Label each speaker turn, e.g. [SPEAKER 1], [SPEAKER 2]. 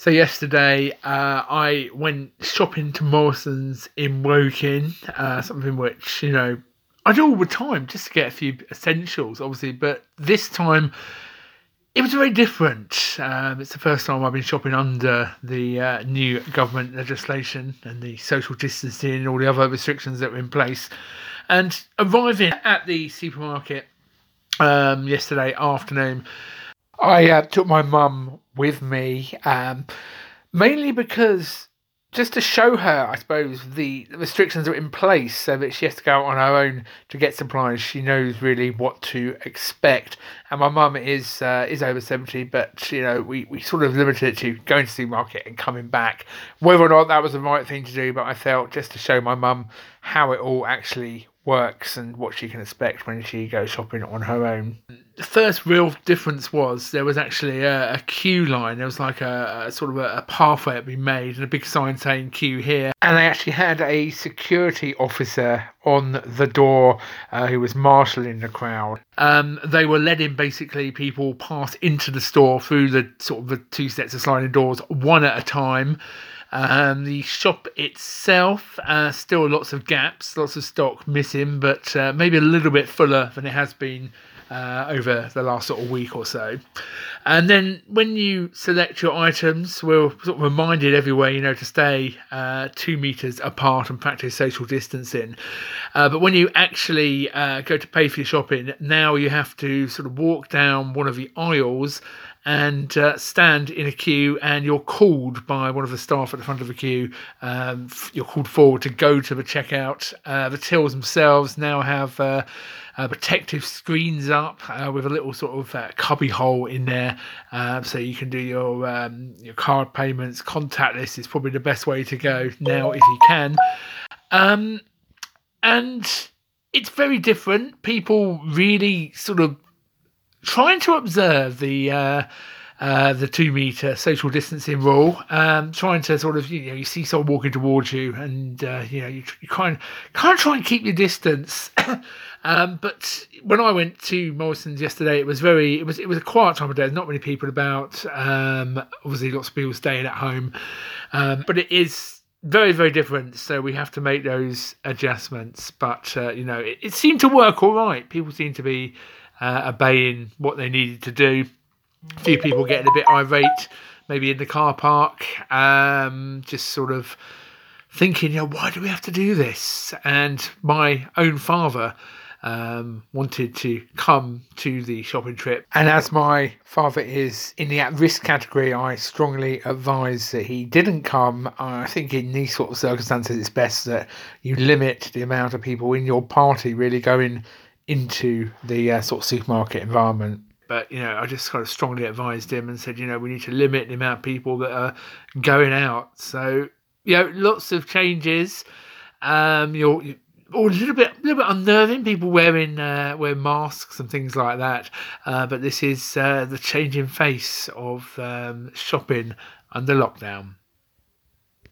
[SPEAKER 1] So yesterday, I went shopping to Morrison's in Woking, something which, I do all the time just to get a few essentials, obviously, but this time it was very different. It's the first time I've been shopping under the new government legislation and the social distancing and all the other restrictions that were in place. And arriving at the supermarket yesterday afternoon, I took my mum with me, mainly because just to show her, I suppose, the restrictions are in place so that she has to go out on her own to get supplies. She knows really what to expect. And my mum is over 70, but, we sort of limited it to going to the market and coming back. Whether or not that was the right thing to do, but I felt just to show my mum how it all actually works and what she can expect when she goes shopping on her own. The first real difference was there was actually a queue line. There was like a sort of a pathway had been made and a big sign saying queue here. And they actually had a security officer on the door who was marshalling the crowd. They were letting basically people pass into the store through the sort of the two sets of sliding doors, one at a time. The shop itself, still lots of gaps, lots of stock missing, but maybe a little bit fuller than it has been over the last sort of week or so. And then when you select your items, we're sort of reminded everywhere, to stay 2 metres apart and practice social distancing. But when you actually go to pay for your shopping, now you have to sort of walk down one of the aisles and stand in a queue, and you're called by one of the staff at the front of the queue. You're called forward to go to the checkout. The tills themselves now have protective screens up with a little sort of cubby hole in there, so you can do your card payments. Contactless is probably the best way to go now if you can. And it's very different. People really sort of trying to observe the 2 metre social distancing rule, trying to sort of, you see someone walking towards you and, you kind of try and keep your distance. But when I went to Morrison's yesterday, it was a quiet time of day. There's not many people about. Obviously, lots of people staying at home. But it is very, very different. So we have to make those adjustments. But, it seemed to work all right. People seem to be obeying what they needed to do. A few people getting a bit irate, maybe in the car park, just sort of thinking, why do we have to do this? And my own father wanted to come to the shopping trip. And as my father is in the at-risk category, I strongly advise that he didn't come. I think in these sort of circumstances, it's best that you limit the amount of people in your party really going into the sort of supermarket environment. But, I just kind of strongly advised him and said, we need to limit the amount of people that are going out. So, lots of changes. You're a little bit unnerving, people wearing masks and things like that. But this is the changing face of shopping under lockdown.